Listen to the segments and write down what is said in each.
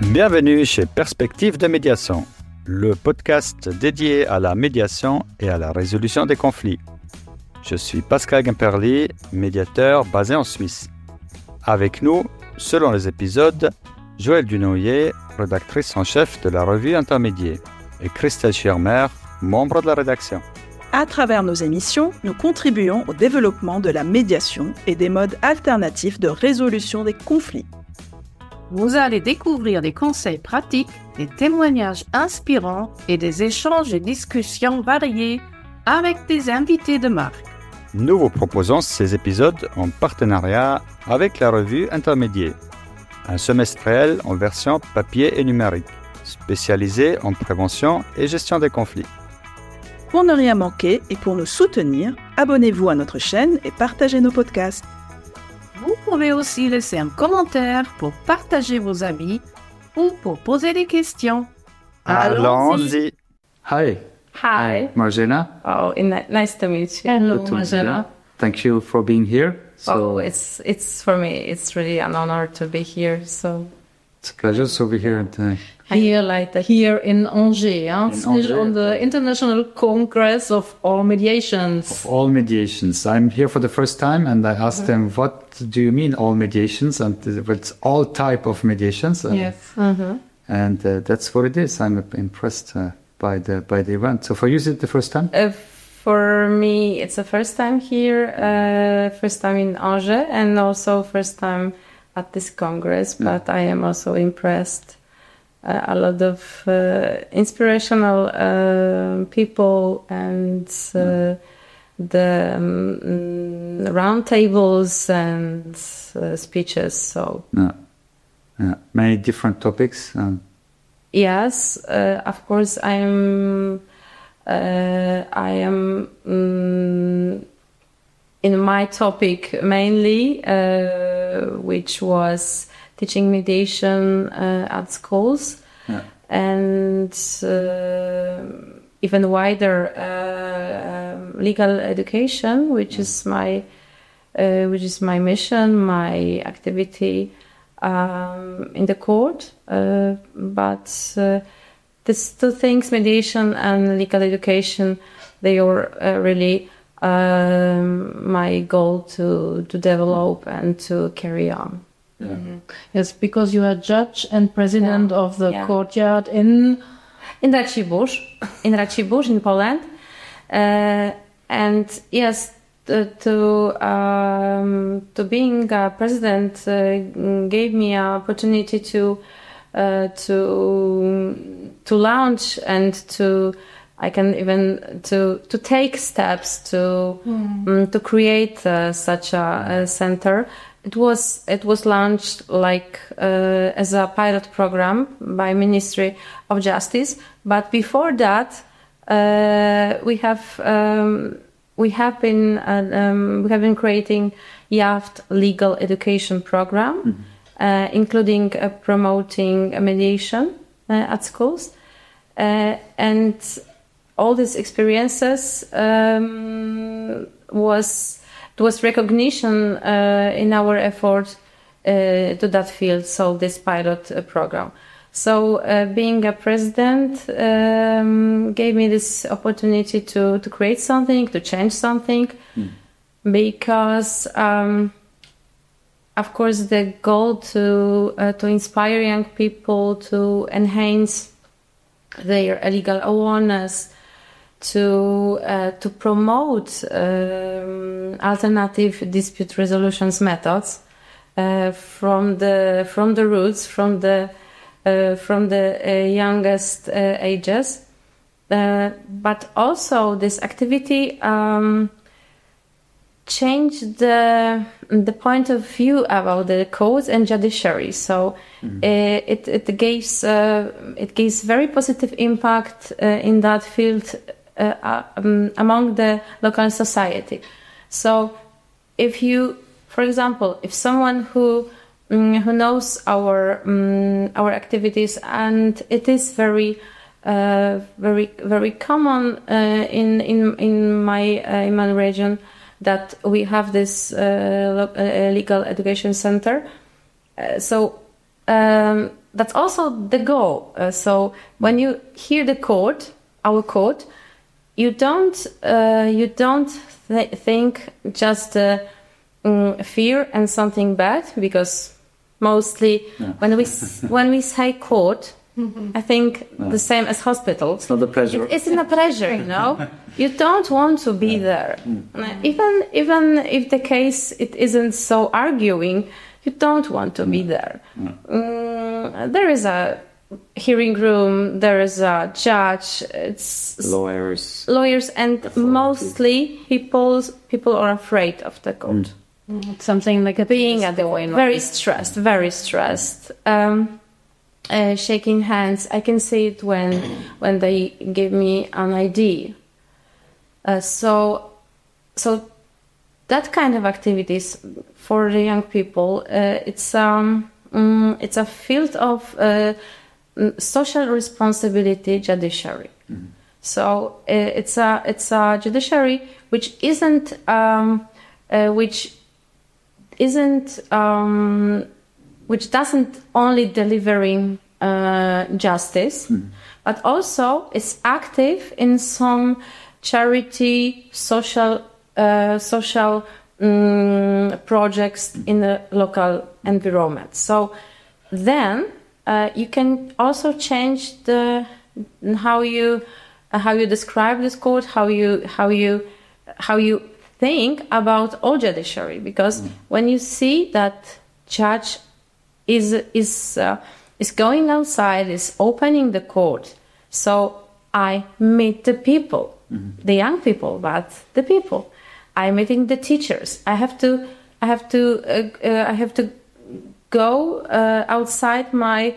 Bienvenue chez Perspectives de médiation, le podcast dédié à la médiation et à la résolution des conflits. Je suis Pascal Guimperly, médiateur basé en Suisse. Avec nous, selon les épisodes, Joëlle Dunoyer, rédactrice en chef de la revue Intermédiaire, et Christelle Schirmer, membre de la rédaction. À travers nos émissions, nous contribuons au développement de la médiation et des modes alternatifs de résolution des conflits. Vous allez découvrir des conseils pratiques, des témoignages inspirants et des échanges et discussions variés avec des invités de marque. Nous vous proposons ces épisodes en partenariat avec la revue Intermédiaire, un semestriel en version papier et numérique, spécialisé en prévention et gestion des conflits. Pour ne rien manquer et pour nous soutenir, abonnez-vous à notre chaîne et partagez nos podcasts. Vous pouvez aussi laisser un commentaire pour partager vos avis ou pour poser des questions. Allons-y. Hi, Hi. Marjana. Oh, nice to meet you. Hello, Good to meet you. Marjana. Thank you for being here. Oh, it's for me. It's really an honor to be here. So It's a pleasure to be here. Here in Angers, Angers. on the International Congress of All Mediations. All mediations. I'm here for the first time, and I asked them, "What do you mean all mediations?" And it's all type of mediations. Yes. And that's what it is. I'm impressed by the event. So for you, is it the first time? for me, it's the first time here, first time in Angers, and also first time at this congress. But I am also impressed. A lot of inspirational people and the round tables and speeches. So Yeah. Many different topics. yes, of course, I am in my topic mainly, which was teaching mediation at schools, and even wider legal education, which is my mission, my activity in the court. But these two things, mediation and legal education, they are really my goal to develop and to carry on. Yes, because you are judge and president of the courtyard in Racibórz in Poland, and yes, to being a president gave me an opportunity to launch and to take steps to create such a center. It was launched as a pilot program by Ministry of Justice, but before that, we have been creating YAFT legal education program, including promoting mediation at schools, and all these experiences was recognition in our effort to that field. So this pilot program. So being a president gave me this opportunity to create something, to change something, because of course the goal to inspire young people, to enhance their legal awareness, to promote alternative dispute resolutions methods from the roots, from the youngest ages, but also this activity changed the point of view about the courts and judiciary. So it gives very positive impact in that field among the local society. So for example, if someone who knows our activities, and it is very common in my region that we have this legal education center. So that's also the goal. So when you hear our court, you don't think just fear and something bad, because mostly when we say court, I think the same as hospital. It's not a pleasure. It's not a pleasure, You don't want to be there, even if the case it isn't so arguing. You don't want to be there. There is a hearing room. There is a judge. It's lawyers, and mostly people are afraid of the court. It's something like being at the way, very stressed. Shaking hands. I can see it when they give me an ID. So that kind of activities for the young people, it's a field of social responsibility judiciary. So it's a judiciary which doesn't only delivering justice, but also is active in some charity, social projects in the local environment. So then you can also change how you describe this court, how you think about all judiciary, because when you see that judge is going outside, is opening the court, so I meet the people, the young people, but the people. I'm meeting the teachers. I have to go outside my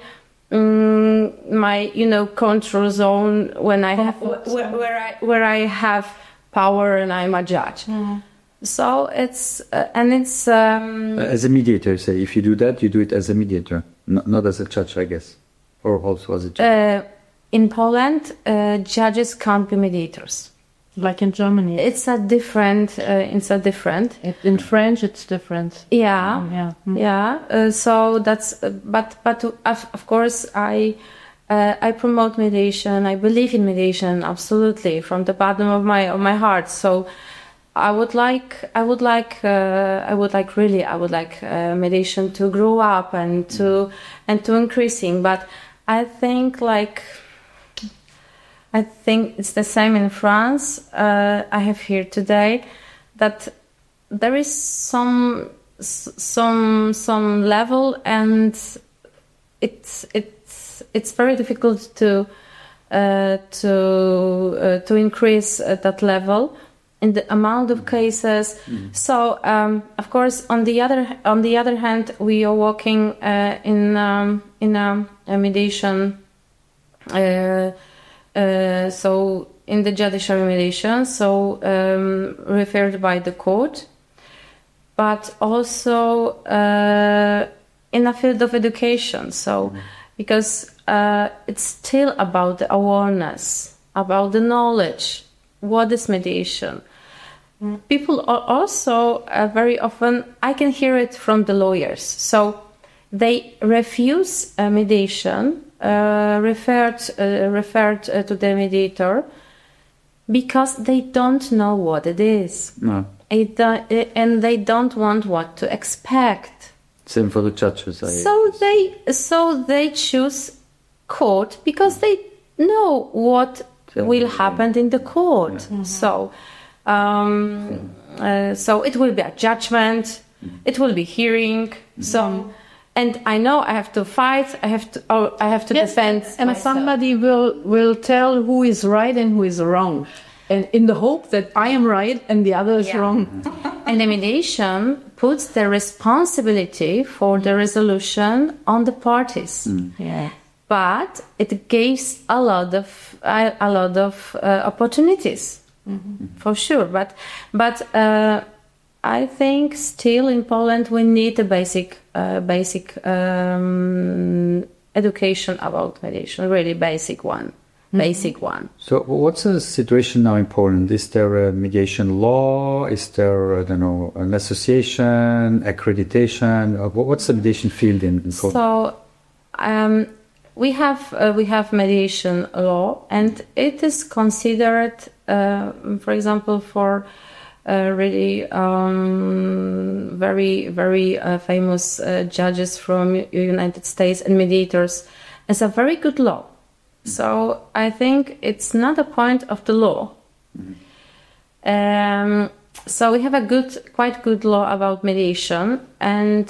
control zone when I have where I have power and I'm a judge. So it's as a mediator. Say if you do that, you do it as a mediator, not as a judge, I guess, or also as a judge. In Poland, judges can't be mediators. Like in Germany, it's a different. In French, it's different. So that's. But of course, I promote mediation. I believe in mediation absolutely from the bottom of my heart. So I would like mediation to grow up and to increasing. But I think it's the same in France. I have heard today that there is some level, and it's very difficult to increase that level in the amount of cases. So of course, on the other hand, we are working in a mediation. So in the judiciary mediation, so referred by the court, but also in a field of education. So because it's still about the awareness, about the knowledge. What is mediation? People are also very often, I can hear it from the lawyers. So they refuse mediation. Referred to the mediator because they don't know what it is. No. And they don't want what to expect. Same for the judges. So they choose court because they know what will happen in the court. Yeah. So it will be a judgment. It will be hearing. So. And I know I have to fight. I have to defend. And myself. Somebody will tell who is right and who is wrong, and in the hope that I am right and the other is wrong. And the mediation puts the responsibility for the resolution on the parties. Yeah. But it gives a lot of opportunities, for sure. But I think still in Poland we need a basic education about mediation, really basic one. So what's the situation now in Poland? Is there a mediation law? Is there, I don't know, an association, accreditation? What's the mediation field in Poland? So we have mediation law, and it is considered, for example, for really very very famous judges from United States and mediators, as a very good law. So I think it's not a point of the law. So we have a quite good law about mediation, and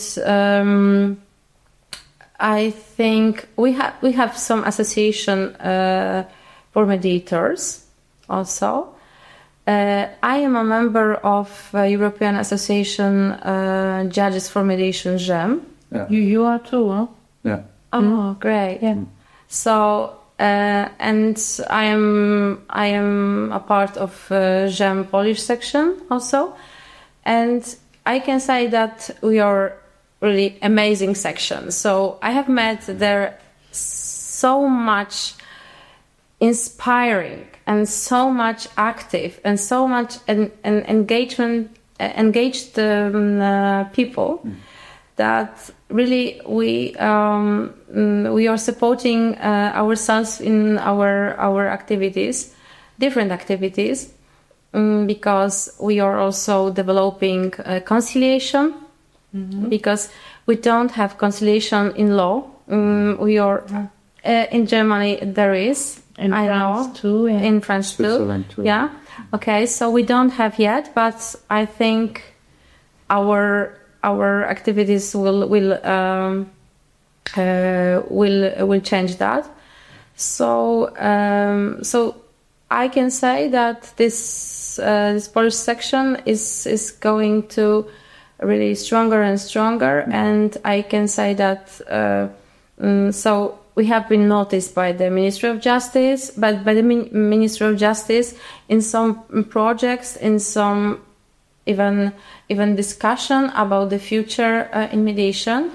I think we have some association for mediators also. I am a member of European Association Judges for Mediation, JEM. Yeah. You are too, huh? Yeah. Oh, great! Yeah. So and I am a part of JEM Polish section also, and I can say that we are really amazing section. So I have met there so much inspiring and so much active and so much engaged people that really we are supporting ourselves in our activities, different activities, because we are also developing conciliation. Because we don't have conciliation in law. We are in Germany there is. In I France know. too. Yeah. In France too. Switzerland too. Yeah. Okay. So we don't have yet, but I think our activities will change that. So so I can say that this Polish section is going to really stronger and stronger, and I can say that so we have been noticed by the Ministry of Justice, but by the Ministry of Justice in some projects, in some even discussion about the future in mediation.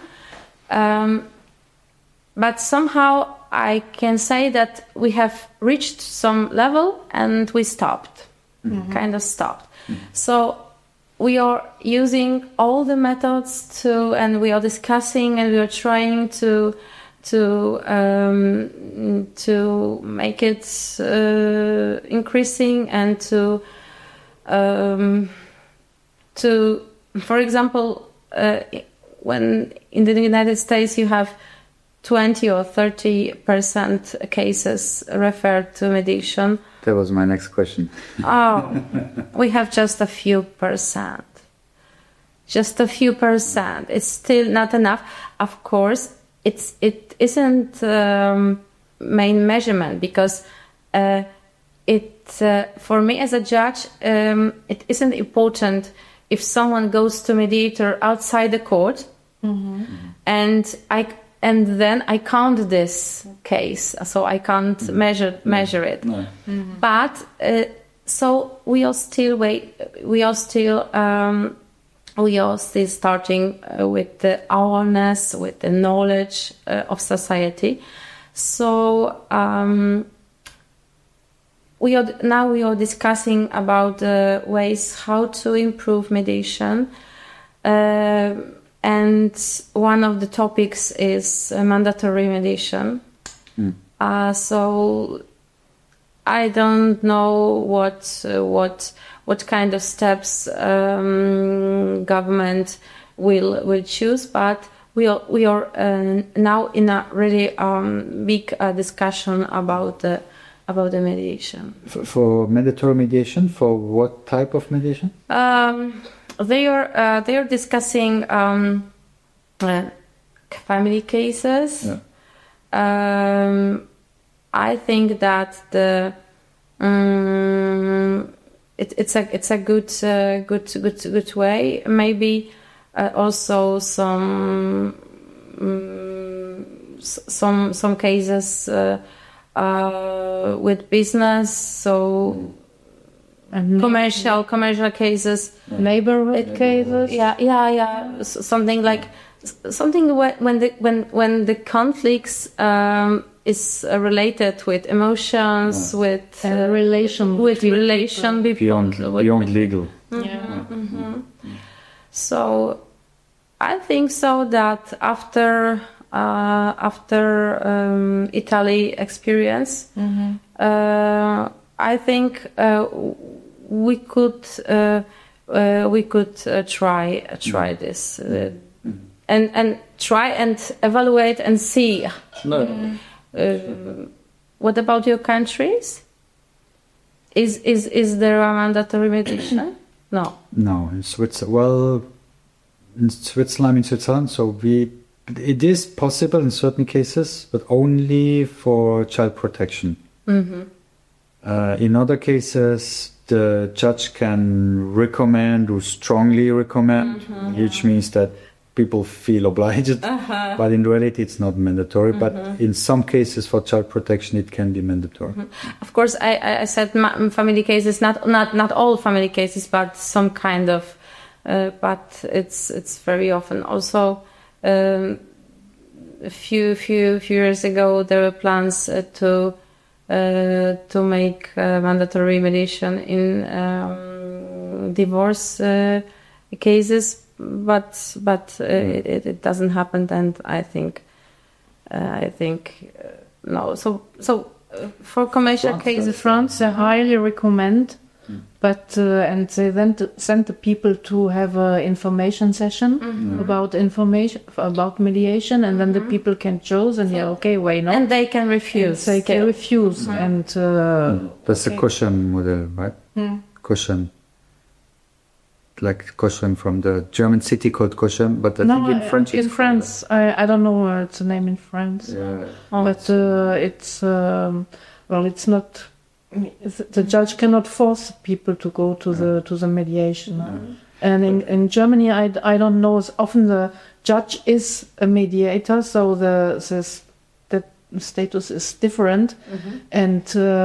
But somehow I can say that we have reached some level and we stopped, kind of stopped. So we are using all the methods and we are discussing and we are trying to make it increasing and to for example, when in the United States you have 20 or 30% cases referred to mediation. That was my next question. Oh, we have just a few percent. Just a few percent. It's still not enough. Of course, it isn't main measurement because for me as a judge, it isn't important if someone goes to mediator outside the court, and then I count this case, so I can't measure it. No. But so we are still starting with the awareness, with the knowledge of society. So we are discussing about the ways how to improve mediation, and one of the topics is mandatory mediation. So I don't know what kind of steps government will choose, but we are now in a really big discussion about the mediation. For mandatory mediation, for what type of mediation? They are discussing family cases. Yeah. I think that it's a good way. Maybe also some cases with business, so commercial cases, Neighborhood cases. yeah. Something like when the conflicts is related with emotions, with relation relation Beyond legal. So I think so that after after Italy experience. I think we could try this and try and evaluate and see. What about your countries? Is there a mandatory mediation? No. No, in Switzerland, so it is possible in certain cases, but only for child protection. In other cases, the judge can recommend or strongly recommend, which means that people feel obliged, but in reality it's not mandatory. But in some cases for child protection it can be mandatory. Of course, I said family cases, not all family cases, but some kind of. But it's very often. Also, a few years ago there were plans to make mandatory mediation in divorce cases. But it doesn't happen, and I think no. So for commercial cases, France, they highly recommend, but and they then send the people to have an information session about mediation, and then the people can choose, and okay, why not? And they can refuse. And they can refuse, and that's the Cochem model, right? Cochem. Like Cochem from the German city called Cochem, but I think in French. In France, I don't know its name in France, but it's it's not. The judge cannot force people to go to the mediation, and in Germany, I don't know. Often the judge is a mediator, so the status is different, and.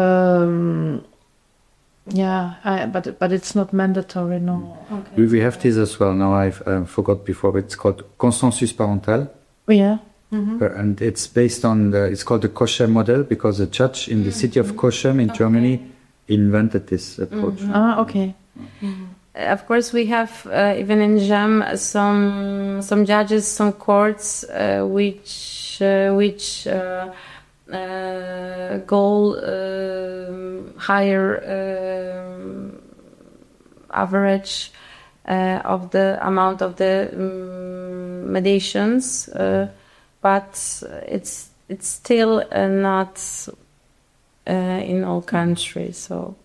But it's not mandatory, no. Okay. We have this as well. Now I forgot before. It's called consensus parental. Yeah. And it's based on it's called the Cochem model because the judge in the city of Cochem in Germany invented this approach. Okay. Of course, we have even in GEM some judges, some courts which goal higher average of the amount of the mediations, but it's still not in all countries. So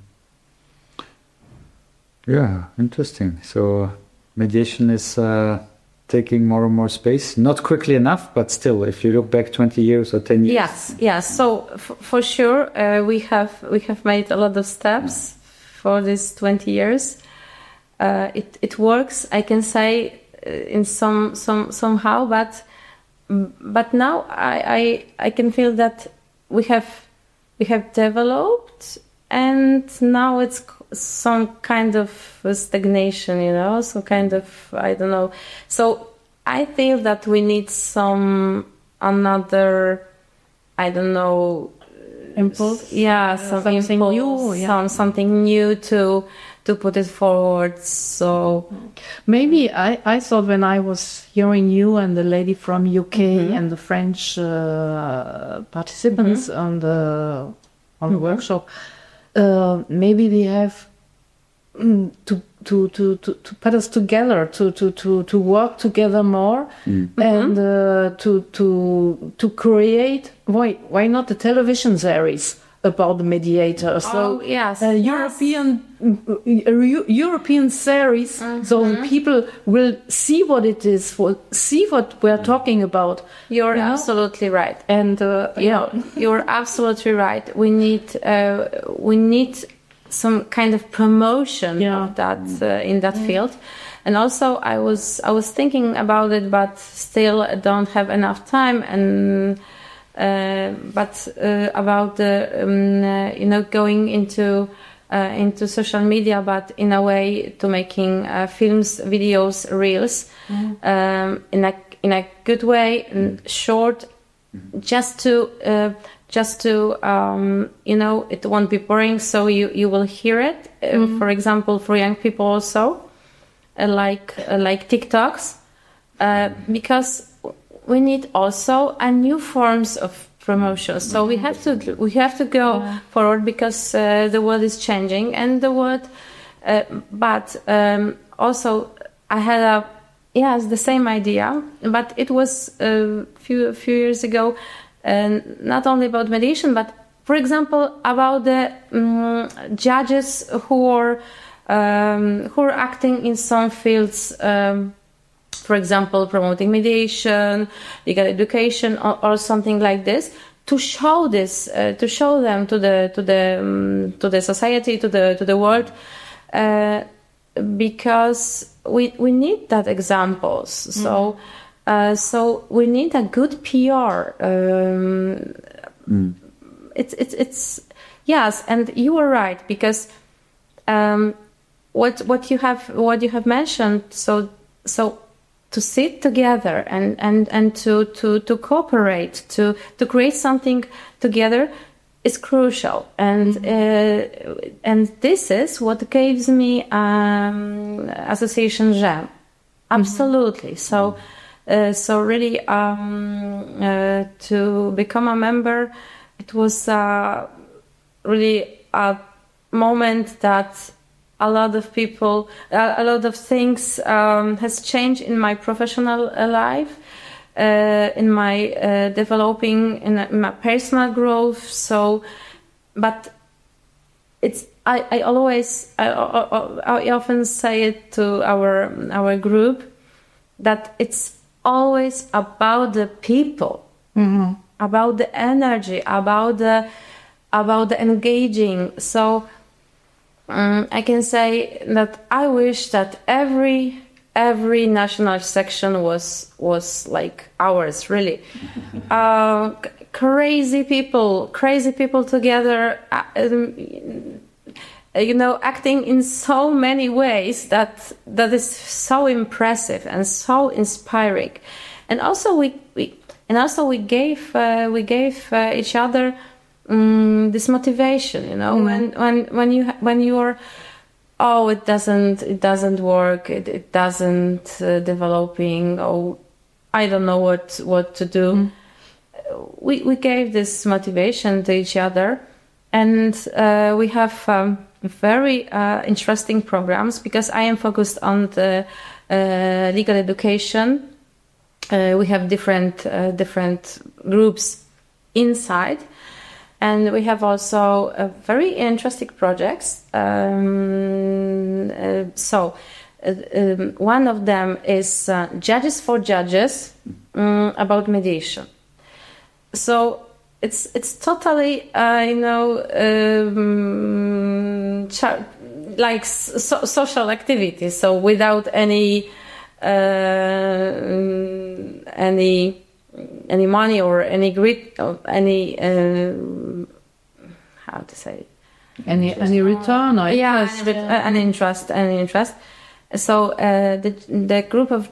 yeah, interesting. So mediation is taking more and more space, not quickly enough, but still, if you look back 20 years or 10 years. Yes. So for sure, we have made a lot of steps for these 20 years. It works, I can say, in somehow, but now I can feel that we have developed, and now it's some kind of stagnation, some kind of, I don't know. So I feel that we need another, I don't know, impulse. Something new. Something new to put it forward. So maybe I thought when I was hearing you and the lady from UK and the French participants on the workshop. Maybe we have to put us together, to work together more, and to create. Why not a television series about the mediator? So European series, so people will see what it is, see what we're talking about. You're absolutely right, and you're absolutely right. We need some kind of promotion of that in that field. And also, I was thinking about it, but still don't have enough time. And but about the going into social media, but in a way to making films, videos, reels in a good way, short, just to it won't be boring, so you will hear it. For example, for young people also, like TikToks, because we need also a new forms of promotion. So we have to go forward because the world is changing, and the world. But also, I had the same idea, but it was a few years ago, not only about mediation, but for example about the judges who are acting in some fields. For example, promoting mediation, legal education, or something like this, to show this, to show them to the society, to the world, because we need that examples. So we need a good PR. It's yes, and you are right, because what you have mentioned. So to sit together and to cooperate, to create something together is crucial, and this is what gives me Association GEM. Absolutely. So really to become a member, it was really a moment that a lot of people, a lot of things has changed in my professional life, in my developing, in my personal growth. So, but it's I often say it to our group that it's always about the people, about the energy, about the engaging. So. I can say that I wish that every national section was like ours, really. Crazy people together, acting in so many ways that is so impressive and so inspiring. And also we gave each other this motivation, when you are, it doesn't work, it doesn't developing, I don't know what to do. We gave this motivation to each other, and we have very interesting programs, because I am focused on the legal education. We have different groups inside. And we have also very interesting projects. One of them is Judges for Judges, about mediation. So it's totally, like social activity. So without any money or any greed, or any how to say it? Any return or interest? Any interest. So the group of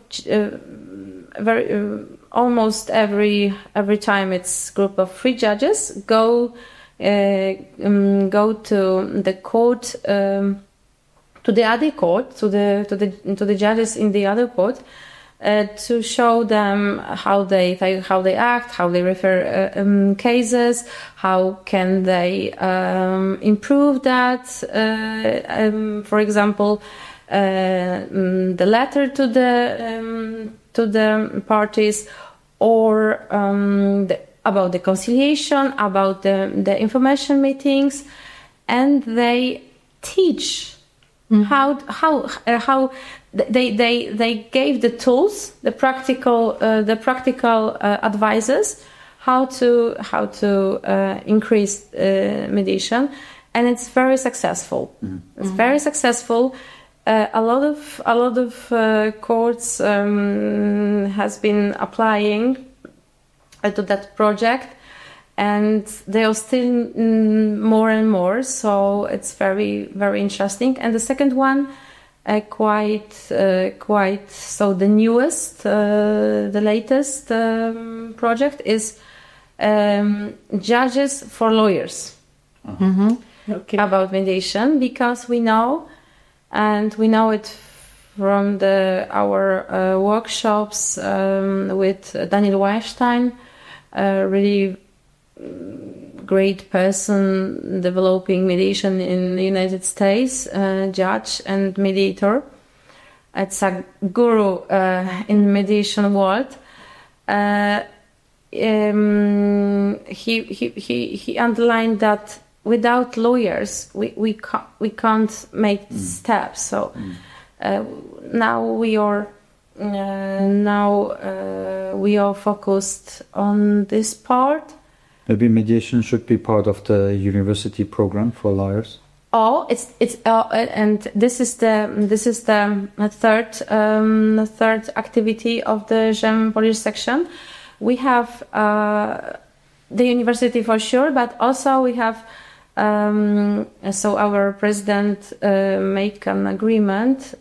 almost every time it's group of 3 judges go to the court, to the other court, to the judges in the other court. To show them how they act, how they refer cases, how can they improve that. For example, the letter to the parties, or about the conciliation, about the information meetings, and they teach how they gave the tools, the practical advices, how to increase mediation, and it's very successful. It's very successful. A lot of courts has been applying to that project, and they are still more and more. So it's very, very interesting. And the second one. Quite. So the newest, the latest project is Judges for Lawyers, Okay. about mediation, because we know it from our workshops with Daniel Weinstein, a really great person developing mediation in the United States, judge and mediator. It's a guru in the mediation world. He underlined that without lawyers we can't make steps. So now we are focused on this part. Maybe mediation should be part of the university program for lawyers. Oh, it's and this is the third activity of the GEM Polish section. We have the university for sure, but also we have so our president make an agreement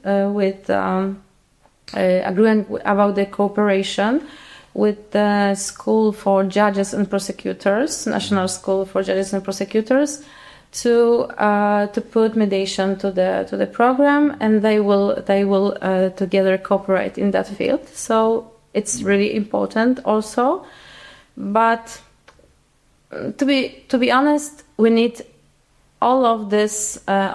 agreement about the cooperation with the School for Judges and Prosecutors, National School for Judges and Prosecutors, to put mediation to the program, and they will together cooperate in that field. So it's really important also. But to be honest, we need all of this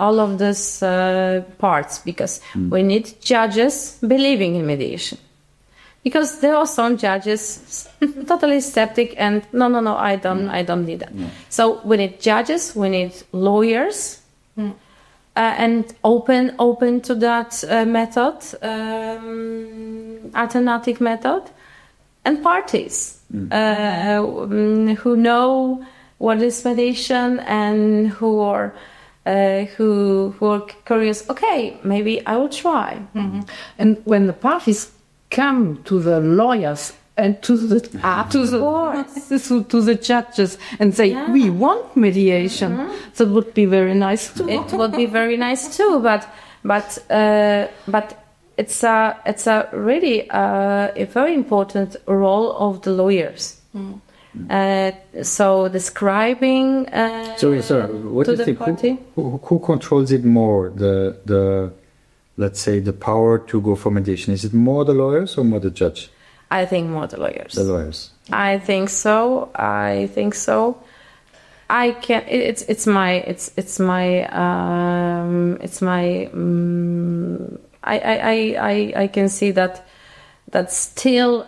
parts, because we need judges believing in mediation. Because there are some judges totally skeptic and no, I don't need that. Yeah. So we need judges, we need lawyers, and open to that method, alternative method, and parties who know what is mediation and who are curious. Okay, maybe I will try. Mm-hmm. And when the parties come to the lawyers and to the judges and say, we want mediation, that would be very nice too. It would be very nice too, but it's a really a very important role of the lawyers. So describing sorry, what do you think? Who controls it more? The let's say the power to go for mediation. Is it more the lawyers or more the judge? I think more the lawyers. The lawyers. I think so. I can. It's my. I can see that still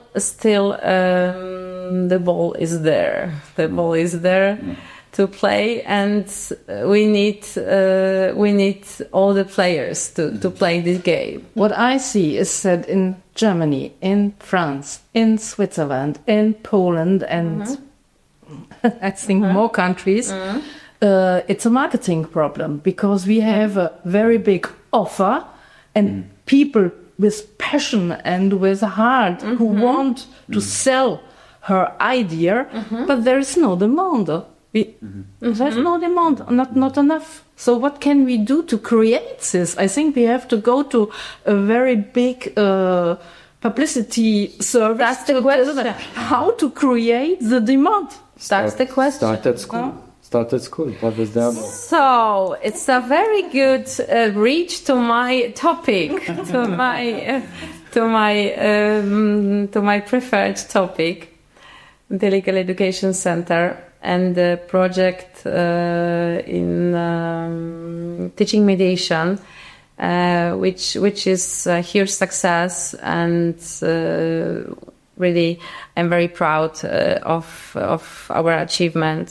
the ball is there. The ball is there to play, and we need all the players to play this game. What I see is that in Germany, in France, in Switzerland, in Poland, and I think more countries, it's a marketing problem, because we have a very big offer and people with passion and with heart who want to sell her idea, but there is no demand. There's no demand, not enough. So what can we do to create this? I think we have to go to a very big publicity service. That's the question. How to create the demand? That's the question. Start at school. Start at school. What is that? So it's a very good reach to my topic, to my preferred topic, the Legal Education Center, and the project in teaching mediation, which is a huge success, and really I'm very proud of our achievement.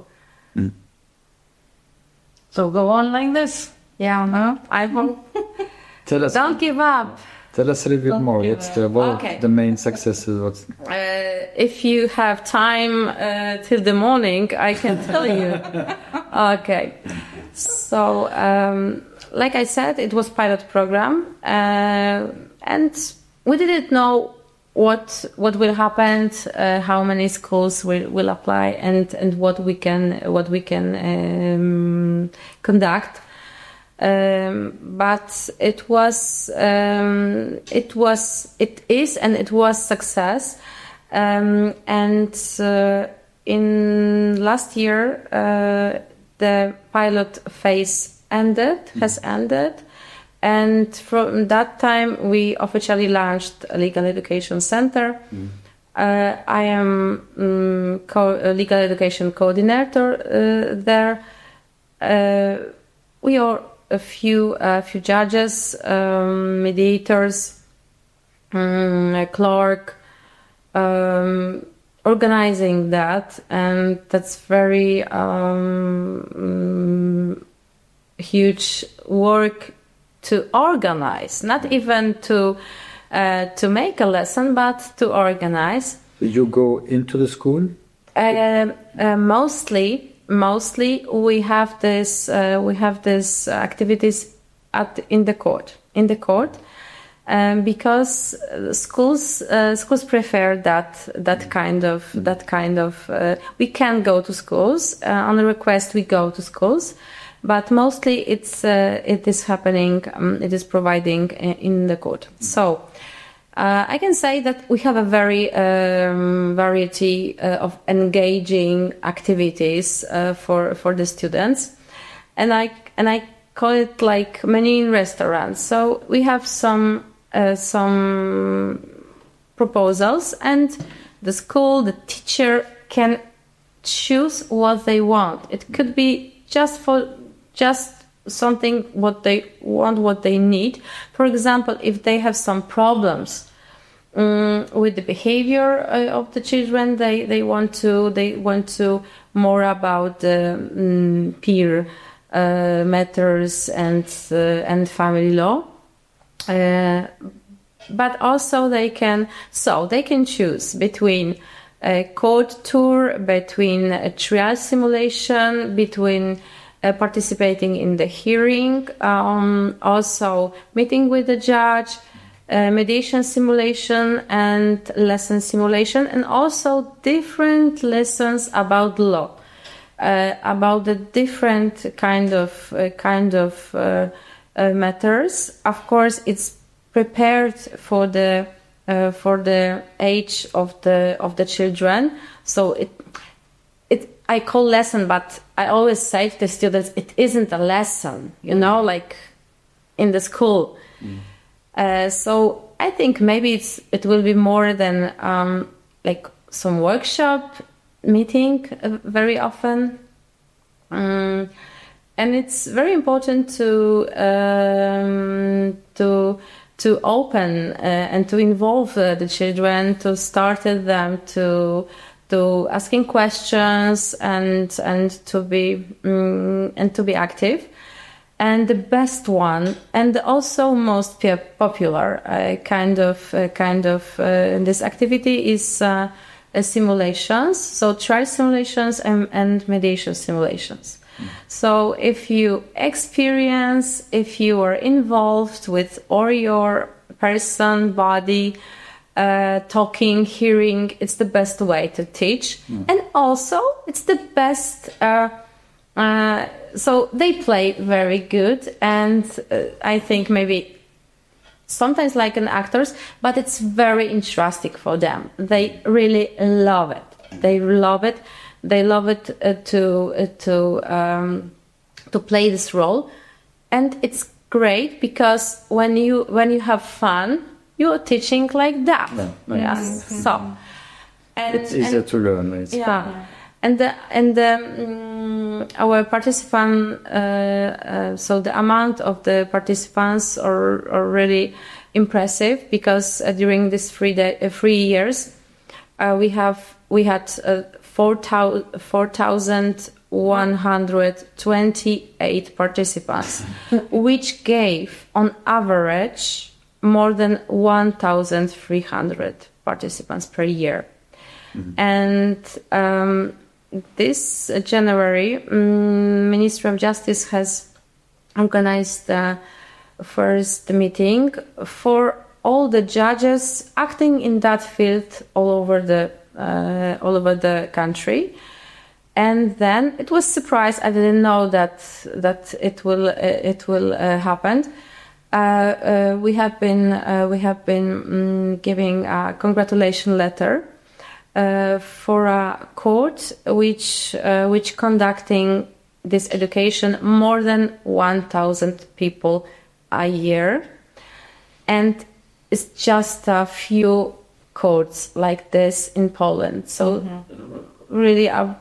So go on like this. Yeah, I hope. Tell us. Don't give up. Tell us a little bit more. What's the main successes? If you have time till the morning, I can tell you. Okay. So, like I said, it was pilot program, and we didn't know what will happen, how many schools will apply, and what we can conduct. But it is success, and in last year the pilot phase has ended, And from that time, we officially launched a Legal Education Center. I am a Legal Education Coordinator there. We are a few judges, mediators, a clerk, organizing that, and that's very huge work to organize, not even to make a lesson, but to organize. You go into the school? Mostly we have this activities in the court, because schools prefer that kind of. We can go to schools on a request. We go to schools. But mostly it is happening, it is providing in the court. So I can say that we have a very variety of engaging activities for the students, and I call it like many restaurants. So we have some proposals, and the school, the teacher can choose what they want. It could be just something what they want, what they need. For example, if they have some problems with the behavior of the children, they want to more about the peer matters and family law. But also they can choose between a court tour, between a trial simulation, between participating in the hearing, also meeting with the judge, mediation simulation and lesson simulation, and also different lessons about law, about the different kind of matters. Of course, it's prepared for the age of the children. So I call lesson, but I always say to the students, it isn't a lesson, like in the school. So I think maybe it will be more than like some workshop meeting very often. And it's very important to open and to involve the children, to start them to asking questions and to be active. And the best one, and also most popular kind of this activity is simulations. So trial simulations and mediation simulations. So if you experience, if you are involved with or your person, body, talking, hearing, it's the best way to teach. And also it's the best, so they play very good, and I think maybe sometimes like an actors, but it's very interesting for them. They really love it. They love it to play this role, and it's great because when you have fun, you're teaching like that. So, and it's easier to learn. Right? Yeah. And our participant, so the amount of the participants are really impressive, because during these 3 years, we had 4,128 participants, which gave on average more than 1,300 participants per year. And this January, Ministry of Justice has organized the first meeting for all the judges acting in that field all over the country. And then it was surprise. I didn't know that it will happen. We have been giving a congratulation letter for a court which conducting this education. More than 1,000 people a year, and it's just a few codes like this in Poland. So really a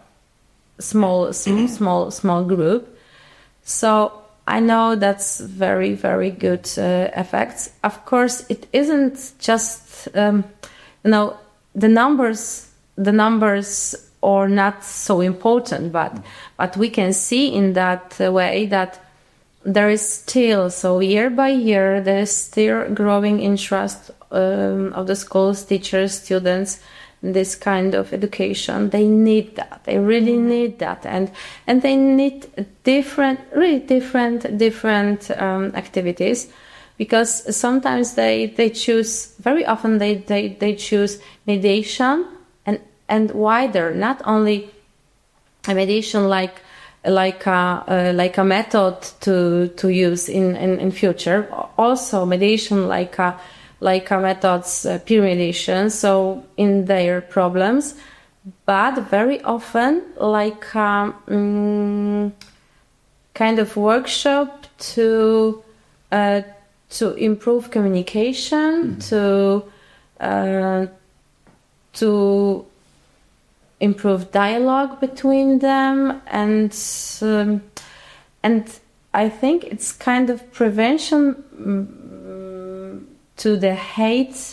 small group. So I know that's very, very good effects. Of course, it isn't just the numbers are not so important, but we can see in that way that there is still, so year by year, there is still growing interest of the schools, teachers, students, this kind of education. They need that. They really need that, and they need different activities, because sometimes they choose. Very often they choose mediation and wider, not only a mediation like a method to use in future. Also mediation like a methods, peer mediation, so in their problems, but very often like kind of workshop to improve communication, to improve dialogue between them, and I think it's kind of prevention to the hate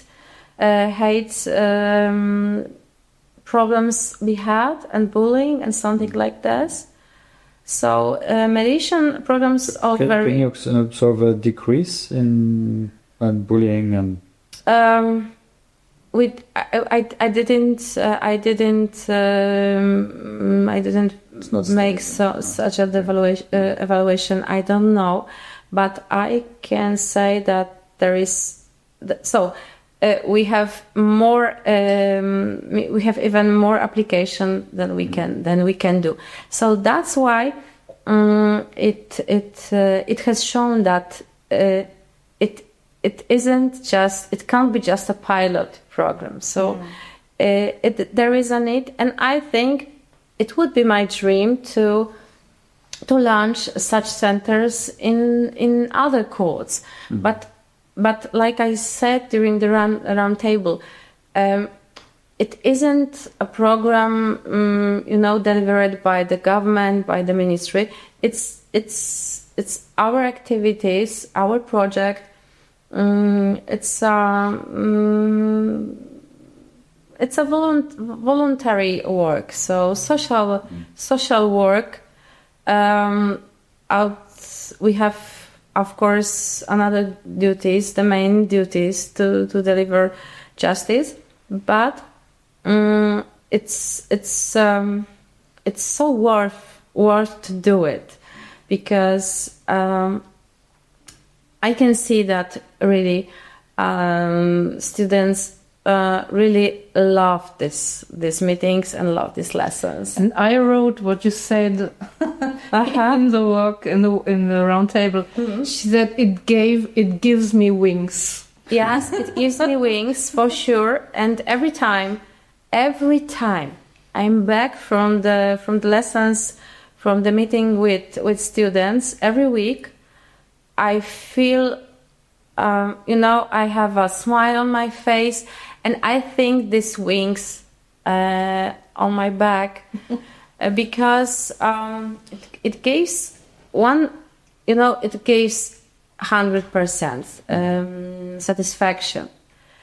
problems we had, and bullying and something like this. So mediation programs are very. Can you observe a decrease in bullying and? I didn't make such an evaluation. I don't know, but I can say that there is. So we have more. We have even more application than we can do. So that's why it has shown that it isn't just. It can't be just a pilot program. So there is a need, and I think it would be my dream to launch such centers in other courts. But like I said during the round table, it isn't a program delivered by the government, by the ministry. It's our activities, our project. It's a voluntary work, so social work. We have, of course, another duties, the main duties to deliver justice, but it's so worth to do it, because I can see that really students really love these meetings and love these lessons. And I wrote what you said in the work in the round table. She said it gives me wings. Yes, it gives me wings for sure. And every time I'm back from the lessons, from the meeting with students every week, I feel, I have a smile on my face, and I think these wings on my back, because it gives 100% satisfaction.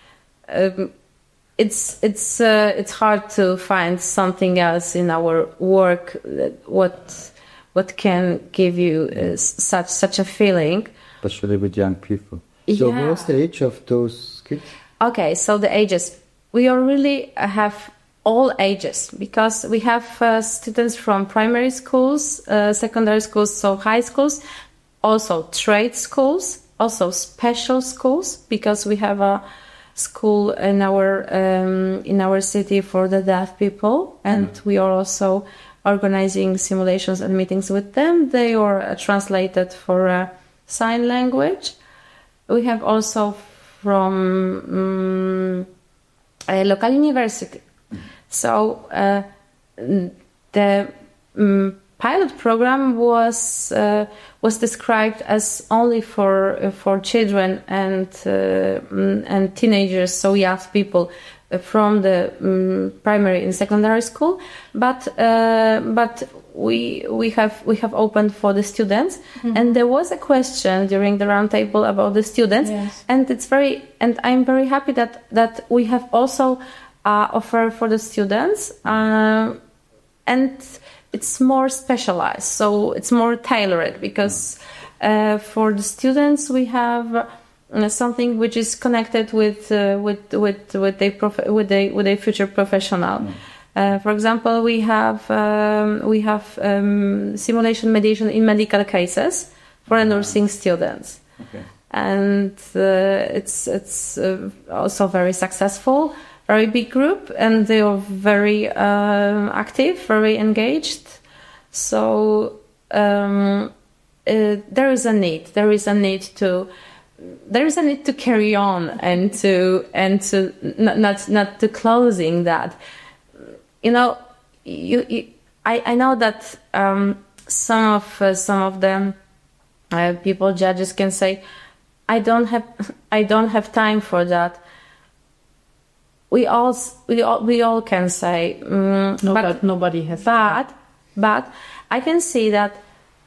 It's hard to find something else in our work what can give you such a feeling, especially with young people. So what's the age of those kids? Okay, so the ages, we really have all ages, because we have students from primary schools, secondary schools, so high schools, also trade schools, also special schools, because we have a school in our city for the deaf people, and we are also organizing simulations and meetings with them. They are translated for sign language. We have also from a local university. So the pilot program was described as only for children and teenagers, so young people from the primary and secondary school, but we have opened for the students, and there was a question during the roundtable about the students, and I'm very happy that we have also offer for the students, and it's more specialized, so it's more tailored, because for the students we have something which is connected with a future professional. For example, we have simulation mediation in medical cases for nursing students, and it's also very successful, very big group, and they are very active, very engaged. So there is a need to carry on and to not to closing that. I know that some of the people, judges, can say, I don't have time for that. We all can say, but nobody has. But I can see that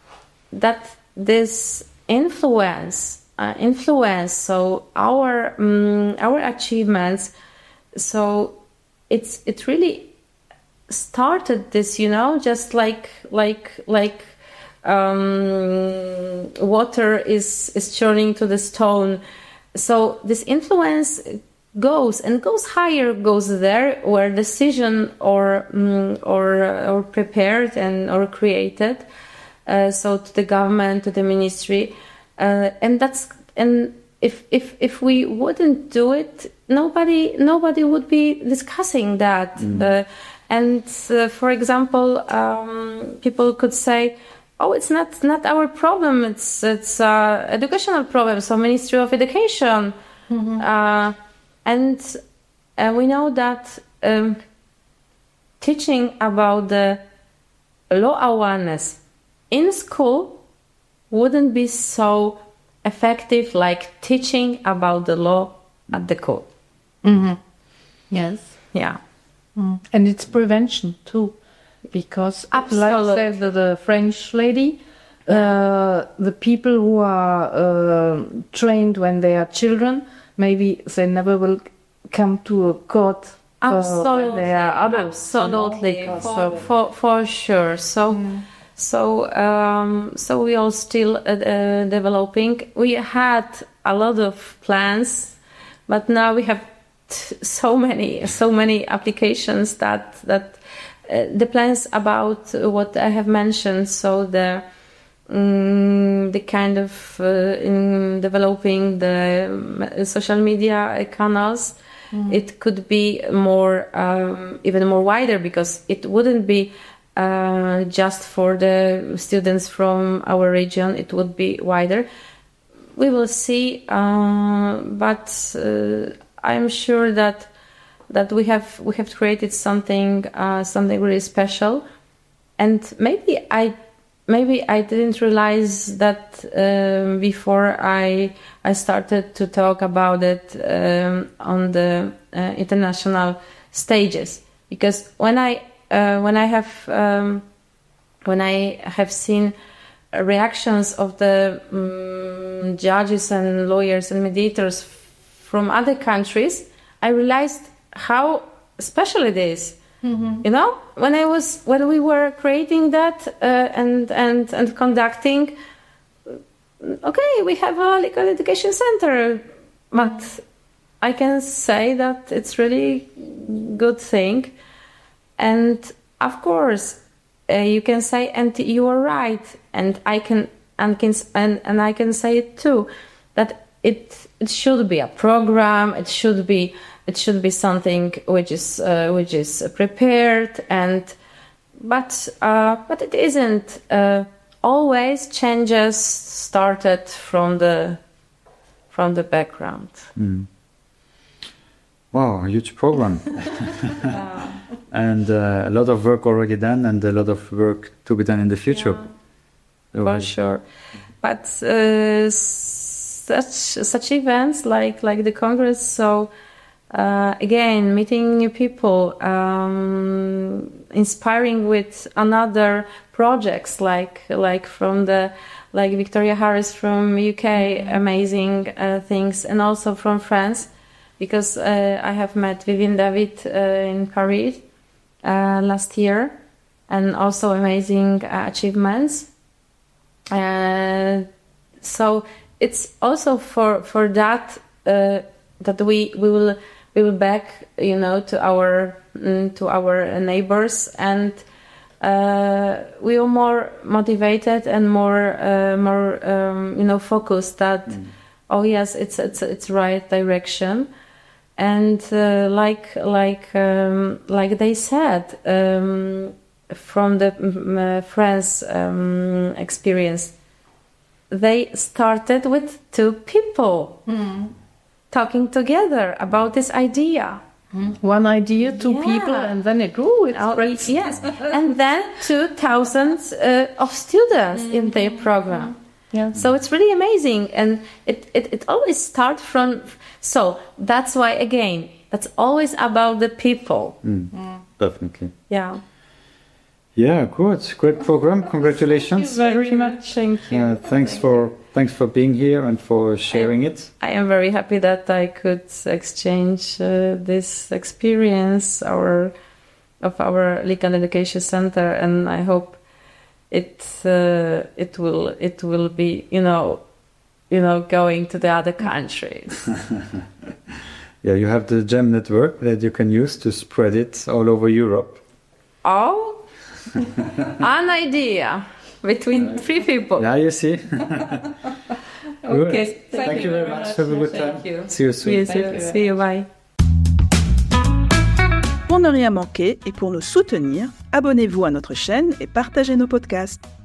this influence. So our achievements. So it really started this, just like water is churning to the stone. So this influence goes higher, goes there where decision or prepared or created. So to the government, to the ministry, and if we wouldn't do it, nobody would be discussing that. For example, people could say, "Oh, it's not our problem. It's educational problem. So Ministry of Education." And we know that teaching about the law awareness in school wouldn't be so effective like teaching about the law at the court. Yes. Yeah. And it's prevention too, because like said the French lady, the people who are trained when they are children, maybe they never will come to a court. Absolutely, they are adults. Absolutely, for sure. So we are still developing. We had a lot of plans, but now we have so many applications that the plans about what I have mentioned. So the kind of in developing the social media canals, it could be more even more wider, because it wouldn't be just for the students from our region. It would be wider. We will see, but I'm sure that we have created something really special, and maybe I didn't realize that before I started to talk about it on the international stages, because when I have seen reactions of the judges and lawyers and mediators from other countries, I realized how special it is. When we were creating that and conducting, okay, we have a legal education center, but I can say that it's really good thing. And of course, you can say, and you are right, and I can say it too, that it should be a program. It should be something which is prepared, but it isn't. Always changes started from the background. Wow, a huge program. and a lot of work already done, and a lot of work to be done in the future. For sure. But such events like the Congress, so again, meeting new people, inspiring with another projects like Victoria Harris from UK, amazing things, and also from France, because I have met Vivienne David in Paris last year, and also amazing achievements. So it's also for that that we will back, to our neighbors, and we are more motivated and more focused that oh yes, it's right direction. And like they said, from the France experience, they started with 2 people talking together about this idea. One idea, 2 people, and then it grew. Yes, and then 2,000 of students in their program. Yeah. So it's really amazing, and it always starts from. So that's why, again, that's always about the people. Definitely. Yeah. Yeah, good. Great program. Congratulations. Thank you very much. Thank you. Thanks for being here and for sharing it. I am very happy that I could exchange this experience of our Legal Education Center, and I hope it will be going to the other countries. Yeah, you have the GEM network that you can use to spread it all over Europe. Oh, an idea between 3 people. Yeah, you see. Okay, thank you very much. Have a good time. Thank you. See you soon. See you. Bye. Pour ne rien manquer et pour nous soutenir, abonnez-vous à notre chaîne et partagez nos podcasts.